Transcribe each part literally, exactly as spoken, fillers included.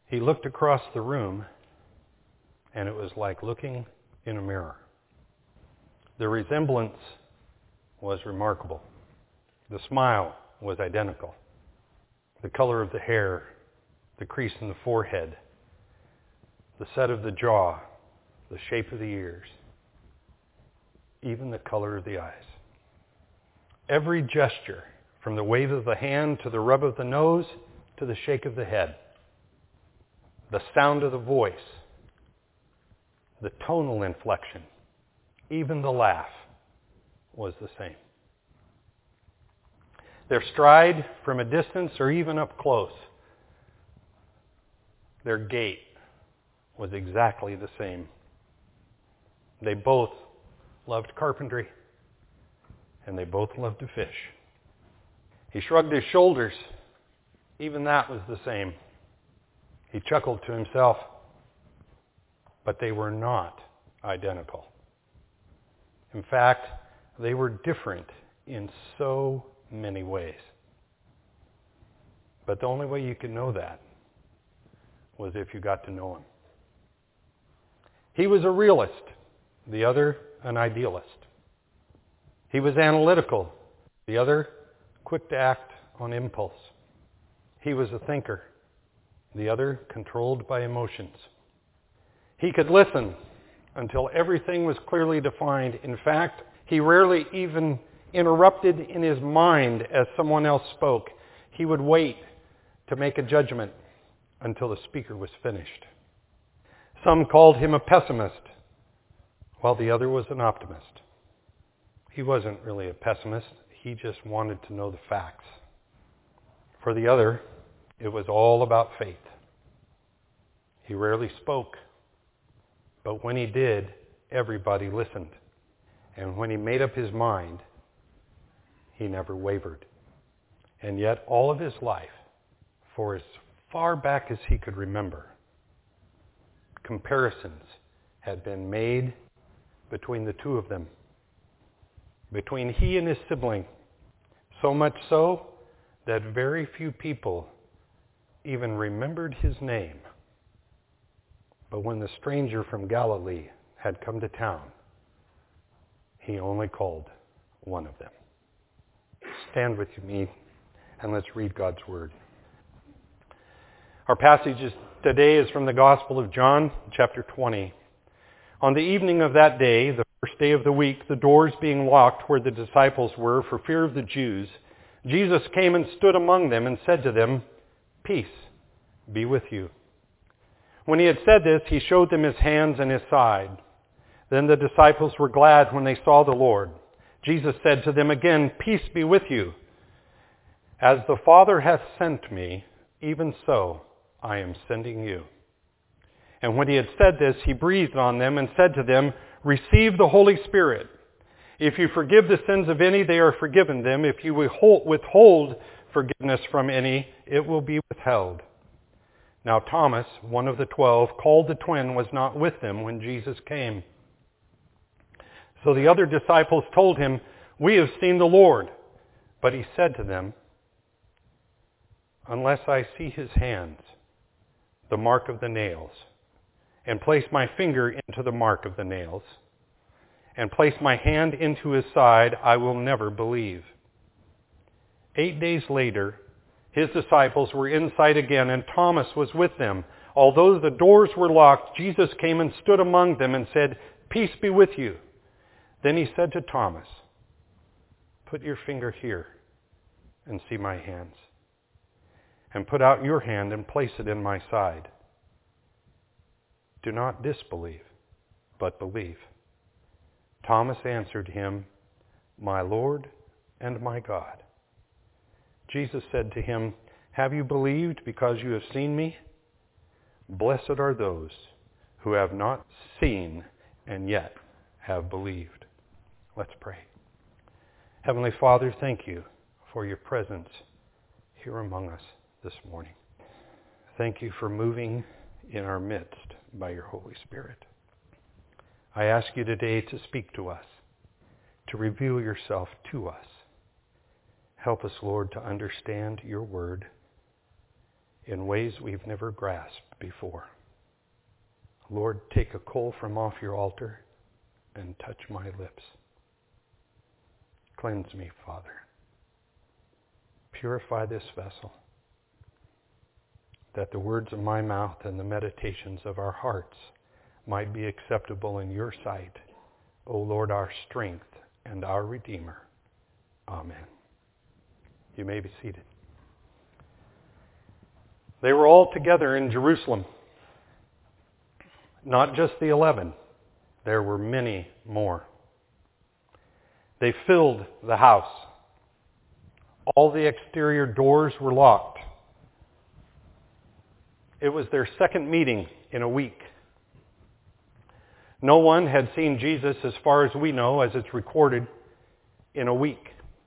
He looked across the room, and it was like looking in a mirror. The resemblance was remarkable. The smile was identical. The color of the hair, the crease in the forehead, the set of the jaw, the shape of the ears, even the color of the eyes. Every gesture, from the wave of the hand to the rub of the nose to the shake of the head, the sound of the voice, the tonal inflection, even the laugh was the same. Their stride from a distance or even up close, their gait was exactly the same. They both loved carpentry, and they both loved to fish. He shrugged his shoulders. Even that was the same. He chuckled to himself. But they were not identical. In fact, they were different in so many ways. But the only way you could know that was if you got to know him. He was a realist, the other an idealist. He was analytical, the other quick to act on impulse. He was a thinker, the other controlled by emotions. He could listen until everything was clearly defined. In fact, he rarely even interrupted in his mind as someone else spoke. He would wait to make a judgment until the speaker was finished. Some called him a pessimist, while the other was an optimist. He wasn't really a pessimist. He just wanted to know the facts. For the other, it was all about faith. He rarely spoke, but when he did, everybody listened. And when he made up his mind, he never wavered. And yet all of his life, for as far back as he could remember, comparisons had been made between the two of them, between he and his sibling, so much so that very few people even remembered his name. But when the stranger from Galilee had come to town, he only called one of them. Stand with me and let's read God's word. Our passage is, today is from the Gospel of John, chapter twenty. On the evening of that day, the first day of the week, the doors being locked where the disciples were for fear of the Jews, Jesus came and stood among them and said to them, "Peace be with you." When he had said this, he showed them his hands and his side. Then the disciples were glad when they saw the Lord. Jesus said to them again, "Peace be with you. As the Father hath sent me, even so I am sending you." And when he had said this, he breathed on them and said to them, "Receive the Holy Spirit. If you forgive the sins of any, they are forgiven them. If you withhold forgiveness from any, it will be withheld." Now Thomas, one of the twelve, called the twin, was not with them when Jesus came. So the other disciples told him, "We have seen the Lord." But he said to them, "Unless I see his hands, the mark of the nails, and place my finger into the mark of the nails, and place my hand into his side, I will never believe." Eight days later, his disciples were inside again, and Thomas was with them. Although the doors were locked, Jesus came and stood among them and said, "Peace be with you." Then he said to Thomas, "Put your finger here and see my hands, and put out your hand and place it in my side. Do not disbelieve, but believe." Thomas answered him, "My Lord and my God." Jesus said to him, "Have you believed because you have seen me? Blessed are those who have not seen and yet have believed." Let's pray. Heavenly Father, thank you for your presence here among us this morning. Thank you for moving in our midst by your Holy Spirit. I ask you today to speak to us, to reveal yourself to us. Help us, Lord, to understand your word. in ways we've never grasped before. Lord, take a coal from off your altar and touch my lips. Cleanse me, Father. Purify this vessel, that the words of my mouth and the meditations of our hearts might be acceptable in your sight, O Lord, our strength and our Redeemer. Amen. You may be seated. They were all together in Jerusalem. Not just the eleven. There were many more. They filled the house. All the exterior doors were locked. It was their second meeting in a week. No one had seen Jesus, as far as we know, as it's recorded, in a week.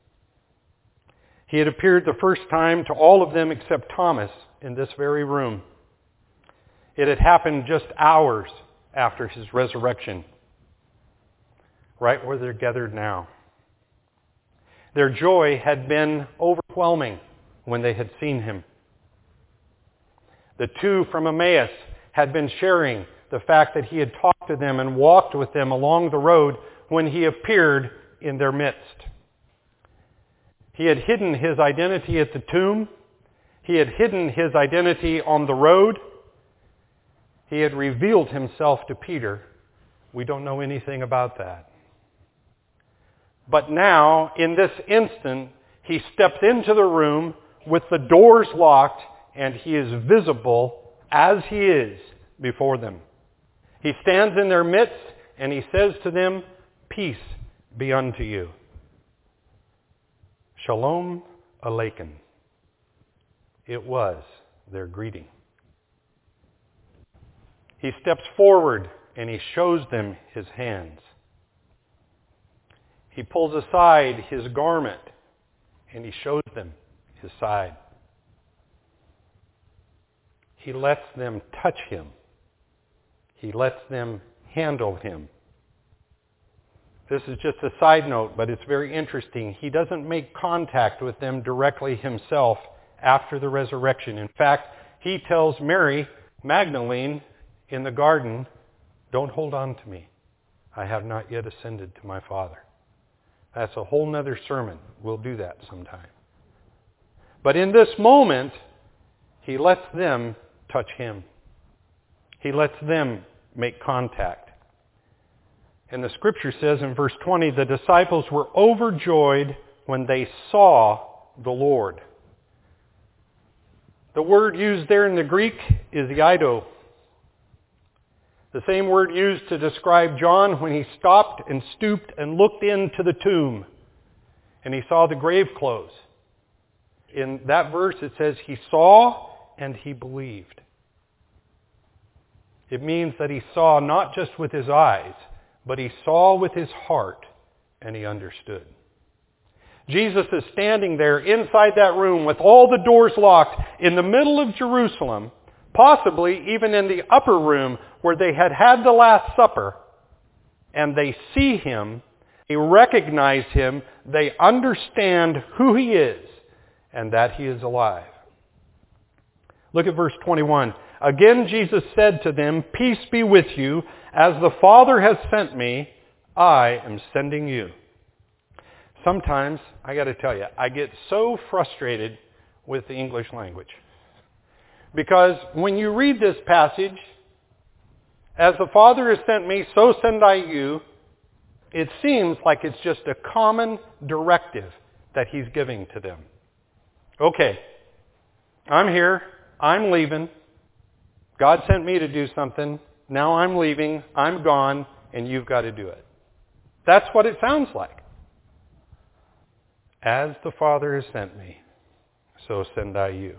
He had appeared the first time to all of them except Thomas in this very room. It had happened just hours after his resurrection, right where they're gathered now. Their joy had been overwhelming when they had seen him. The two from Emmaus had been sharing the fact that he had talked to them and walked with them along the road when he appeared in their midst. He had hidden his identity at the tomb. He had hidden his identity on the road. He had revealed himself to Peter. We don't know anything about that. But now, in this instant, he steps into the room with the doors locked, and he is visible as he is before them. He stands in their midst, and he says to them, "Peace be unto you." Shalom Aleichem. It was their greeting. He steps forward and he shows them his hands. He pulls aside his garment and he shows them his side. He lets them touch him. He lets them handle him. This is just a side note, but it's very interesting. He doesn't make contact with them directly himself after the resurrection. In fact, he tells Mary Magdalene in the garden, "Don't hold on to me. I have not yet ascended to my Father." That's a whole nother sermon. We'll do that sometime. But in this moment, he lets them touch him. He lets them make contact. And the scripture says in verse twenty, the disciples were overjoyed when they saw the Lord. The word used there in the Greek is ido. The same word used to describe John when he stopped and stooped and looked into the tomb and he saw the grave clothes. In that verse it says he saw and he believed. It means that he saw not just with his eyes, but he saw with his heart and he understood. Jesus is standing there inside that room with all the doors locked in the middle of Jerusalem, possibly even in the upper room where they had had the Last Supper, and they see him, they recognize him, they understand who he is, and that he is alive. Look at verse twenty-one. Again Jesus said to them, "Peace be with you. As the Father has sent me, I am sending you." Sometimes, I got to tell you, I get so frustrated with the English language. Because when you read this passage, as the Father has sent me, so send I you, it seems like it's just a common directive that he's giving to them. Okay, I'm here, I'm leaving, God sent me to do something, now I'm leaving, I'm gone, and you've got to do it. That's what it sounds like. As the Father has sent me, so send I you.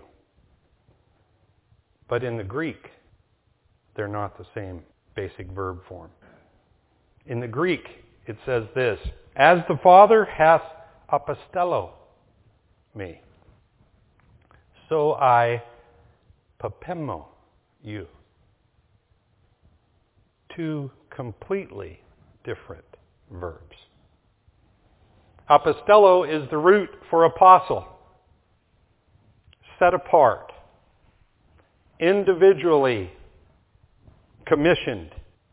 But in the Greek, they're not the same basic verb form. In the Greek, it says this, as the Father hath apostello me, so I papemo you. Two completely different verbs. Apostello is the root for apostle, set apart, individually commissioned,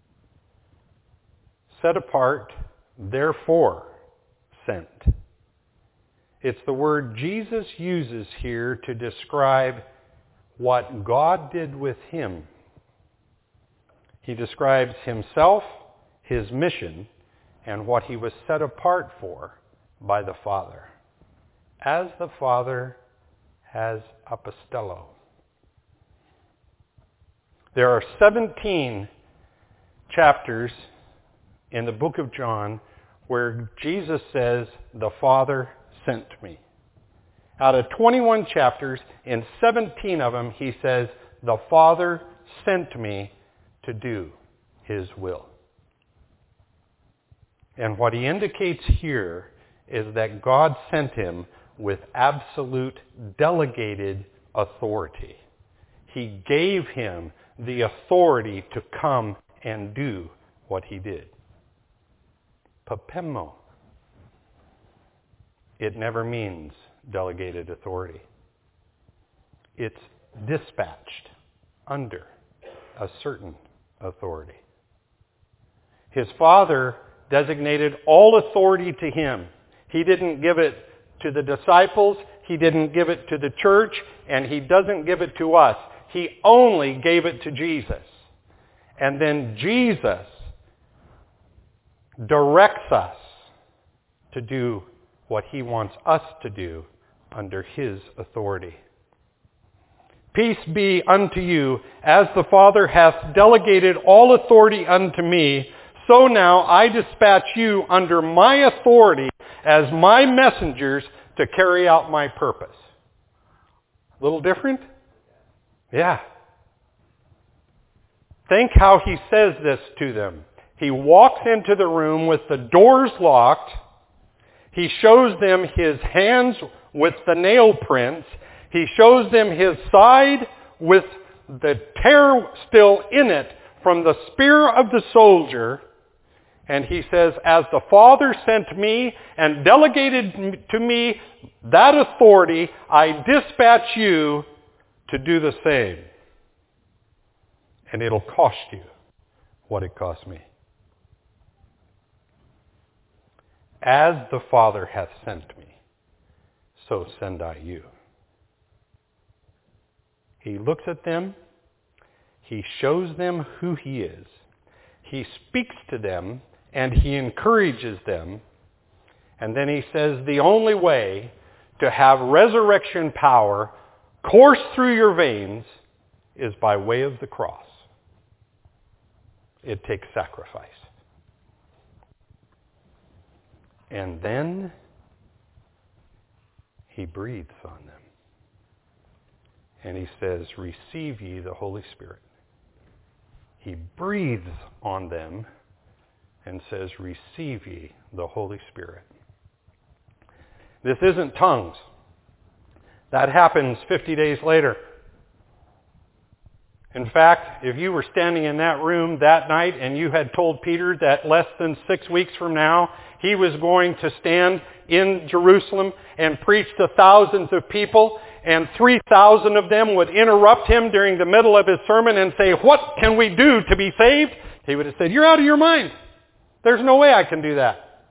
set apart, therefore sent. It's the word Jesus uses here to describe what God did with him. He describes himself, his mission, and what he was set apart for by the Father. As the Father has apostello. There are seventeen chapters in the book of John where Jesus says, the Father sent me. Out of twenty-one chapters, in seventeen of them, he says, the Father sent me to do his will. And what he indicates here is that God sent him with absolute delegated authority. He gave him the authority to come and do what he did. Papemmo. It never means delegated authority. It's dispatched under a certain authority. His Father designated all authority to him. He didn't give it to the disciples. He didn't give it to the church. And he doesn't give it to us. He only gave it to Jesus. And then Jesus directs us to do what he wants us to do under his authority. Peace be unto you, as the Father hath delegated all authority unto me, so now I dispatch you under my authority as my messengers to carry out my purpose. A little different? Yeah. Think how he says this to them. He walks into the room with the doors locked. He shows them his hands with the nail prints. He shows them his side with the tear still in it from the spear of the soldier. And he says, as the Father sent me and delegated to me that authority, I dispatch you to do the same. And it'll cost you what it cost me. As the Father hath sent me, so send I you. He looks at them. He shows them who he is. He speaks to them and he encourages them. And then he says the only way to have resurrection power course through your veins is by way of the cross. It takes sacrifice. And then he breathes on them. And he says, receive ye the Holy Spirit. He breathes on them and says, receive ye the Holy Spirit. This isn't tongues. That happens fifty days later. In fact, if you were standing in that room that night and you had told Peter that less than six weeks from now he was going to stand in Jerusalem and preach to thousands of people, and three thousand of them would interrupt him during the middle of his sermon and say, what can we do to be saved? He would have said, you're out of your mind. There's no way I can do that.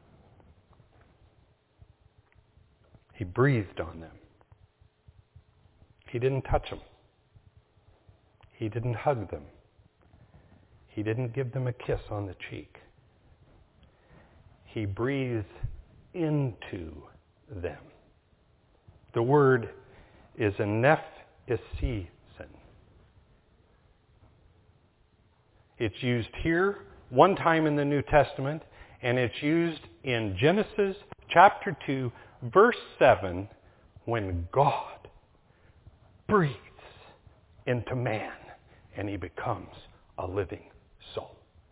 He breathed on them. He didn't touch them. He didn't hug them. He didn't give them a kiss on the cheek. He breathed into them. The word is a neph-isisen. It's used here one time in the New Testament, and it's used in Genesis chapter two, verse seven, when God breathes into man and he becomes a living soul.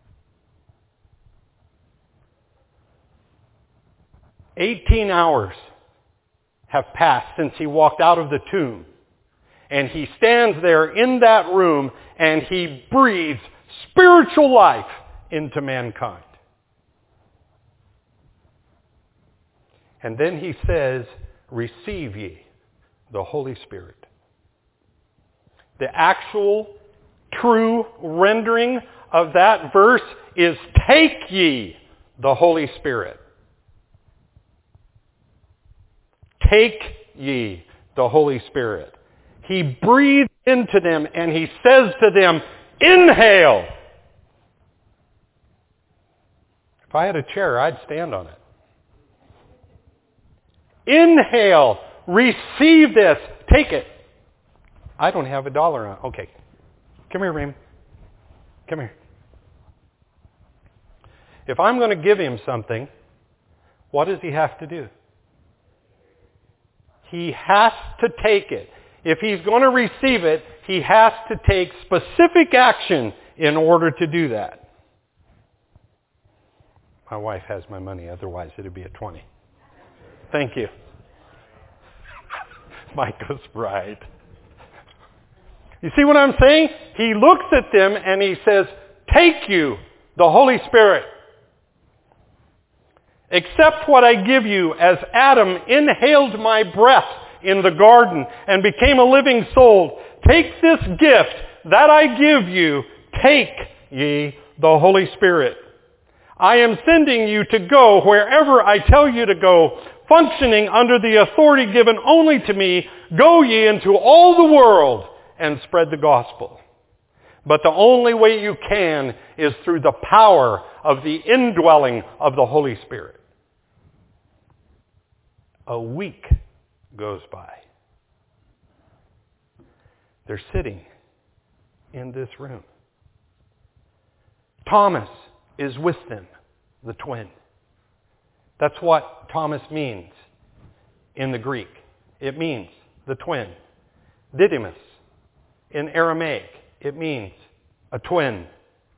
Eighteen hours have passed since he walked out of the tomb. And he stands there in that room and he breathes spiritual life into mankind. And then he says, receive ye the Holy Spirit. The actual, true rendering of that verse is, take ye the Holy Spirit. Take ye the Holy Spirit. He breathes into them and he says to them, inhale. If I had a chair, I'd stand on it. Inhale. Receive this. Take it. I don't have a dollar on it. Okay. Come here, Raymond. Come here. If I'm going to give him something, what does he have to do? He has to take it. If he's going to receive it, he has to take specific action in order to do that. My wife has my money, otherwise it would be a twenty. Thank you. Micah's right. You see what I'm saying? He looks at them and he says, take you the Holy Spirit. Accept what I give you, as Adam inhaled my breath in the garden and became a living soul. Take this gift that I give you. Take ye the Holy Spirit. I am sending you to go wherever I tell you to go, functioning under the authority given only to me. Go ye into all the world and spread the gospel. But the only way you can is through the power of the indwelling of the Holy Spirit. A week goes by. They're sitting in this room. Thomas is with them, the twin. That's what Thomas means in the Greek. It means the twin. Didymus in Aramaic, it means a twin.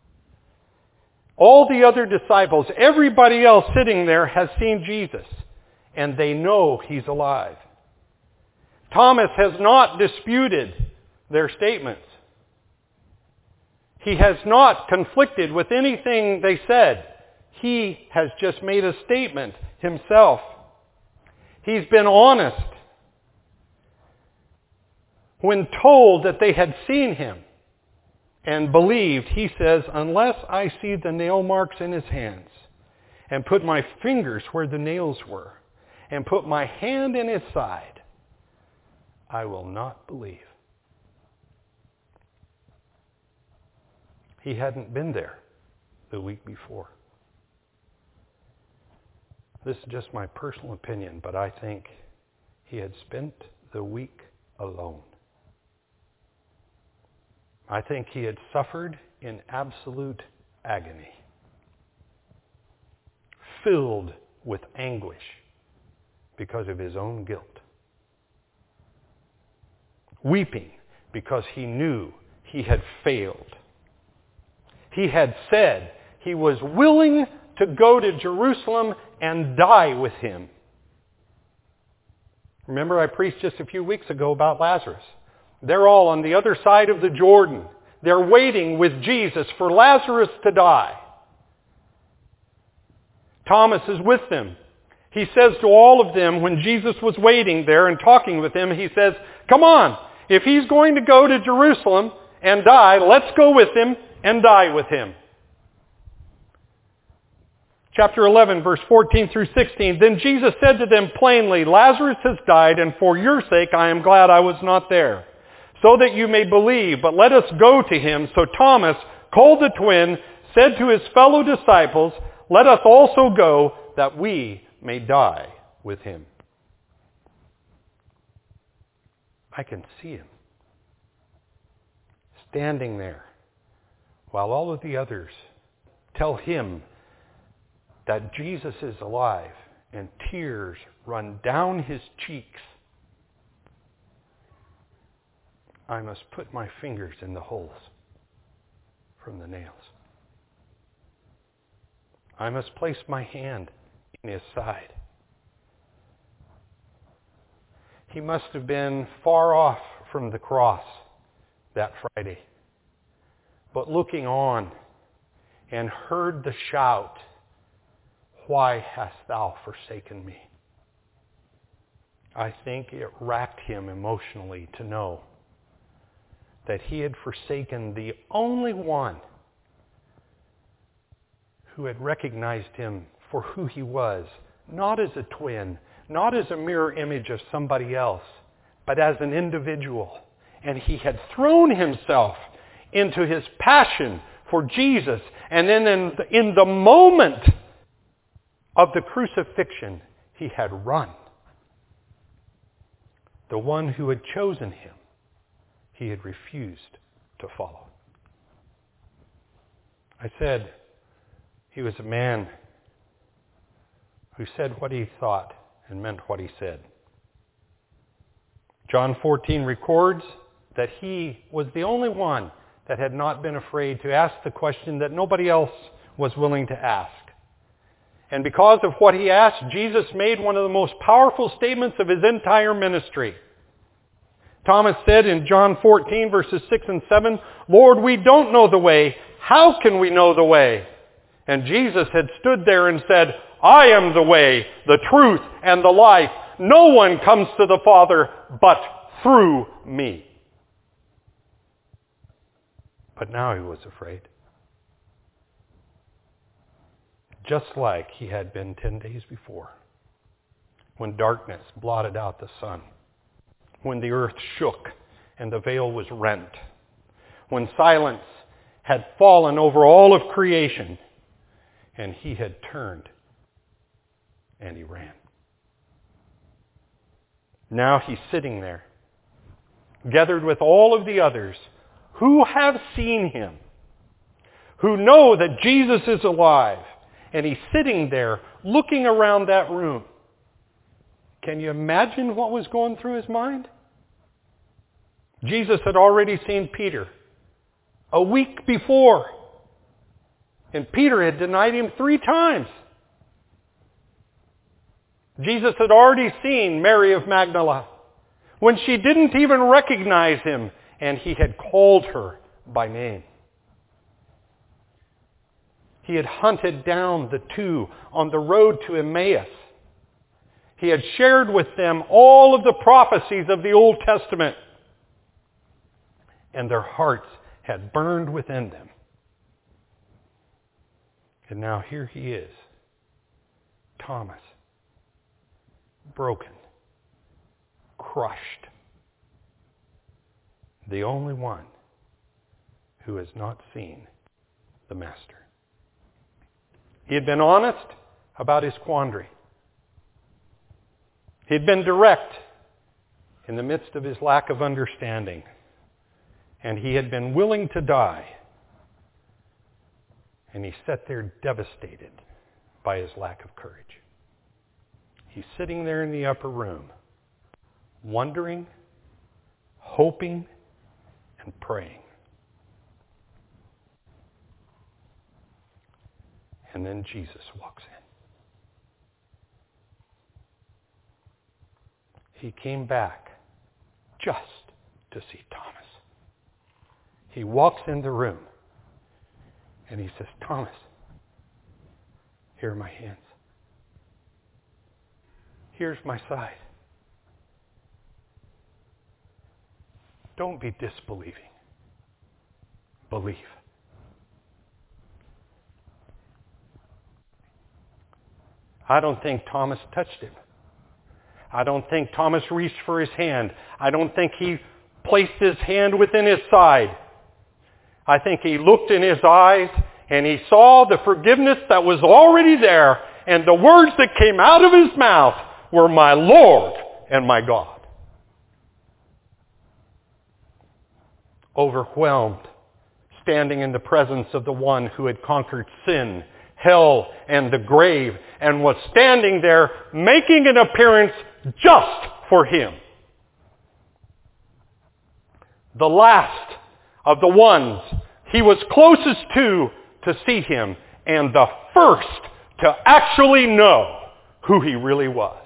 All the other disciples, everybody else sitting there has seen Jesus, and they know he's alive. Thomas has not disputed their statements. He has not conflicted with anything they said. He has just made a statement himself. He's been honest. When told that they had seen him and believed, he says, unless I see the nail marks in his hands and put my fingers where the nails were and put my hand in his side, I will not believe. He hadn't been there the week before. This is just my personal opinion, but I think he had spent the week alone. I think he had suffered in absolute agony, filled with anguish because of his own guilt, weeping because he knew he had failed. He had said he was willing to go to Jerusalem and die with him. Remember, I preached just a few weeks ago about Lazarus. They're all on the other side of the Jordan. They're waiting with Jesus for Lazarus to die. Thomas is with them. He says to all of them, when Jesus was waiting there and talking with them, he says, come on, if he's going to go to Jerusalem and die, let's go with him and die with him. Chapter eleven, verse fourteen through sixteen. Then Jesus said to them plainly, Lazarus has died, and for your sake I am glad I was not there, so that you may believe. But let us go to him. So Thomas, called the twin, said to his fellow disciples, let us also go, that we may die with him. I can see him standing there while all of the others tell him that Jesus is alive, and tears run down his cheeks. I must put my fingers in the holes from the nails. I must place my hand in his side. He must have been far off from the cross that Friday, but looking on and heard the shout, why hast thou forsaken me? I think it racked him emotionally to know that he had forsaken the only one who had recognized him for who he was, not as a twin, not as a mirror image of somebody else, but as an individual. And he had thrown himself into his passion for Jesus. And then in the, in the moment of the crucifixion, he had run. The one who had chosen him, he had refused to follow. I said he was a man who said what he thought and meant what he said. John fourteen records that he was the only one that had not been afraid to ask the question that nobody else was willing to ask. And because of what he asked, Jesus made one of the most powerful statements of his entire ministry. Thomas said in John fourteen, verses six and seven, "Lord, we don't know the way. How can we know the way?" And Jesus had stood there and said, "I am the way, the truth, and the life. No one comes to the Father but through me." But now he was afraid. Just like he had been ten days before, when darkness blotted out the sun, when the earth shook and the veil was rent, when silence had fallen over all of creation, and he had turned and he ran. Now he's sitting there, gathered with all of the others who have seen him, who know that Jesus is alive, and he's sitting there looking around that room. Can you imagine what was going through his mind? Jesus had already seen Peter a week before, and Peter had denied him three times. Jesus had already seen Mary of Magdala when she didn't even recognize him, and he had called her by name. He had hunted down the two on the road to Emmaus. He had shared with them all of the prophecies of the Old Testament, and their hearts had burned within them. And now here he is, Thomas, broken, crushed, the only one who has not seen the Master. He had been honest about his quandary. He had been direct in the midst of his lack of understanding. And he had been willing to die. And he sat there devastated by his lack of courage. He's sitting there in the upper room, wondering, hoping, and praying. And then Jesus walks in. He came back just to see Thomas. He walks in the room and he says, "Thomas, here are my hands. Here's my side. Don't be disbelieving. Believe." I don't think Thomas touched him. I don't think Thomas reached for his hand. I don't think he placed his hand within his side. I think he looked in his eyes and he saw the forgiveness that was already there, and the words that came out of his mouth were, "My Lord and my God." Overwhelmed, standing in the presence of the one who had conquered sin, hell, and the grave, and was standing there making an appearance just for him. The last of the ones he was closest to to see him, and the first to actually know who he really was.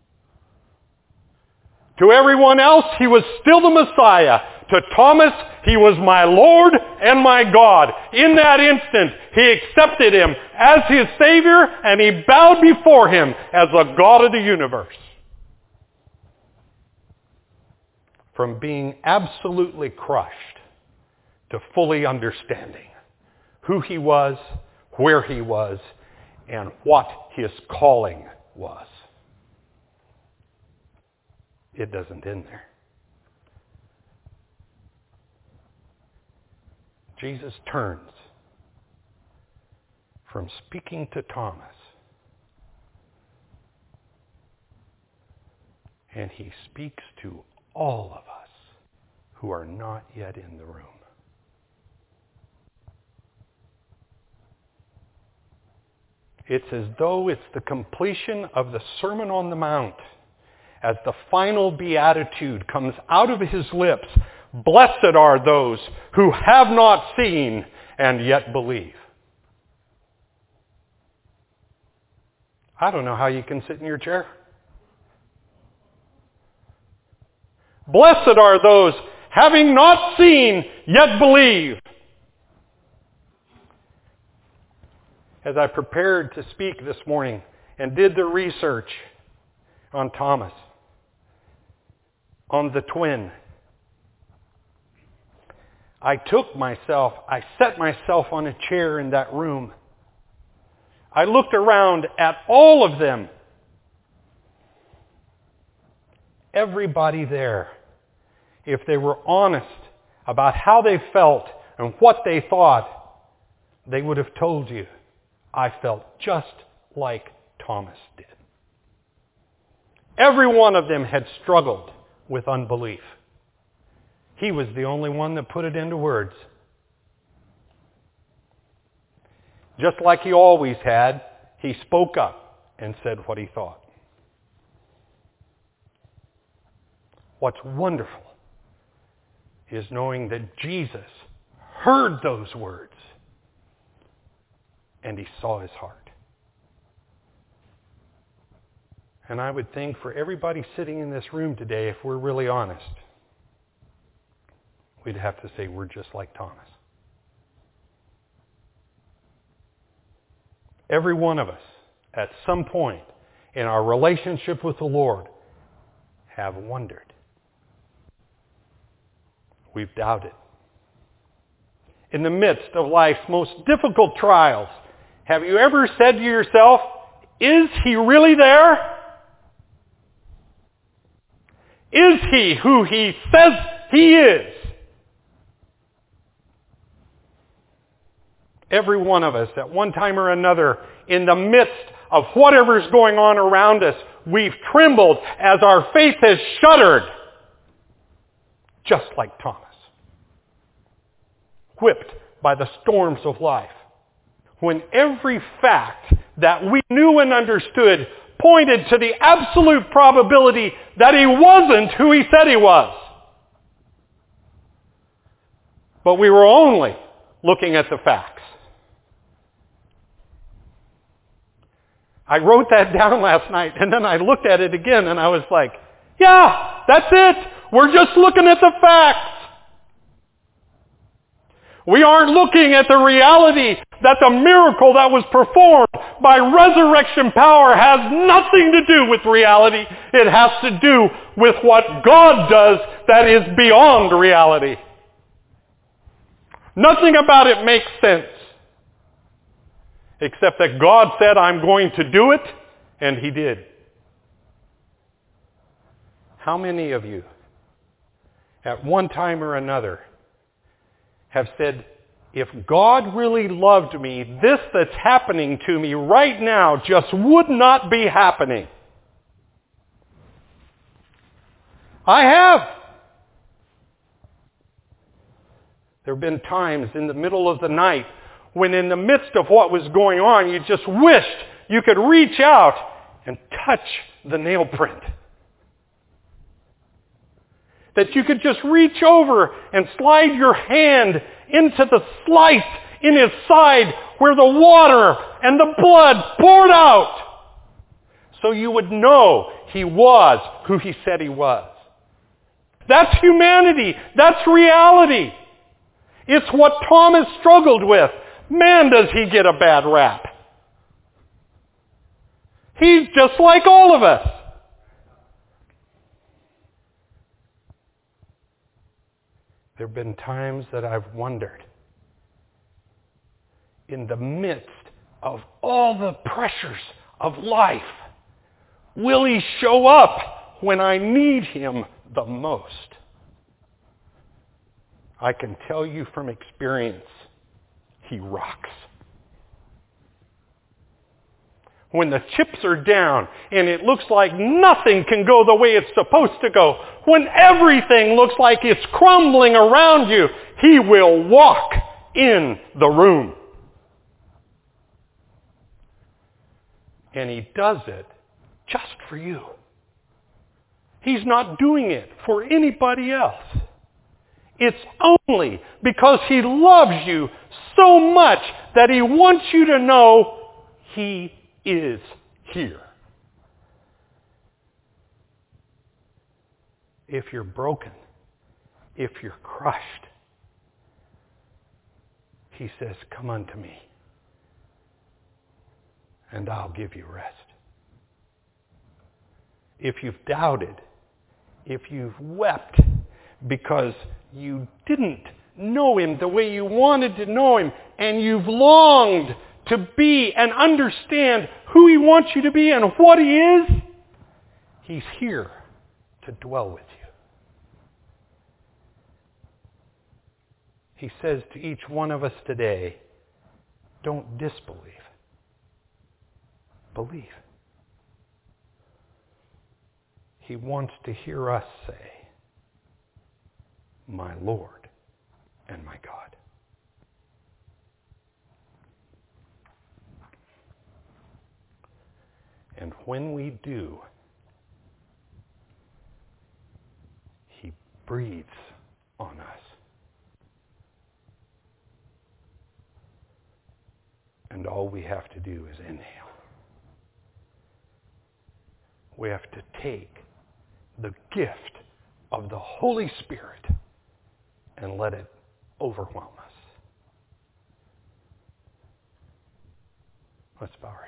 To everyone else, he was still the Messiah. To Thomas, he was my Lord and my God. In that instant, he accepted him as his Savior, and he bowed before him as the God of the universe. From being absolutely crushed to fully understanding who he was, where he was, and what his calling was. It doesn't end there. Jesus turns from speaking to Thomas, and he speaks to all of us who are not yet in the room. It's as though it's the completion of the Sermon on the Mount, as the final beatitude comes out of his lips. Blessed are those who have not seen and yet believe. I don't know how you can sit in your chair. Blessed are those having not seen yet believe. As I prepared to speak this morning and did the research on Thomas, on the twin, I took myself, I set myself on a chair in that room. I looked around at all of them. Everybody there, if they were honest about how they felt and what they thought, they would have told you, I felt just like Thomas did. Every one of them had struggled with unbelief. He was the only one that put it into words. Just like he always had, he spoke up and said what he thought. What's wonderful is knowing that Jesus heard those words and he saw his heart. And I would think for everybody sitting in this room today, if we're really honest, we'd have to say we're just like Thomas. Every one of us, at some point in our relationship with the Lord, have wondered. We've doubted. In the midst of life's most difficult trials, have you ever said to yourself, is he really there? Is he who he says he is? Every one of us, at one time or another, in the midst of whatever's going on around us, we've trembled as our faith has shuddered, just like Thomas, whipped by the storms of life, when every fact that we knew and understood pointed to the absolute probability that he wasn't who he said he was. But we were only looking at the facts. I wrote that down last night, and then I looked at it again, and I was like, yeah, that's it. We're just looking at the facts. We aren't looking at the reality that the miracle that was performed by resurrection power has nothing to do with reality. It has to do with what God does that is beyond reality. Nothing about it makes sense, except that God said, I'm going to do it, and he did. How many of you, at one time or another, have said, if God really loved me, this that's happening to me right now just would not be happening? I have. There have been times in the middle of the night when in the midst of what was going on, you just wished you could reach out and touch the nail print. That you could just reach over and slide your hand into the slice in his side where the water and the blood poured out, so you would know he was who he said he was. That's humanity. That's reality. It's what Thomas struggled with. Man, does he get a bad rap. He's just like all of us. There have been times that I've wondered, in the midst of all the pressures of life, will he show up when I need him the most? I can tell you from experience, he rocks. When the chips are down and it looks like nothing can go the way it's supposed to go, when everything looks like it's crumbling around you, he will walk in the room. And he does it just for you. He's not doing it for anybody else. It's only because he loves you so much that he wants you to know he is here. If you're broken, if you're crushed, he says, come unto me, and I'll give you rest. If you've doubted, if you've wept because you didn't know him the way you wanted to know him, and you've longed to be and understand who he wants you to be and what he is, he's here to dwell with you. He says to each one of us today, don't disbelieve. Believe. He wants to hear us say, my Lord and my God. And when we do, he breathes on us. And all we have to do is inhale. We have to take the gift of the Holy Spirit and let it overwhelm us. Let's bow our heads.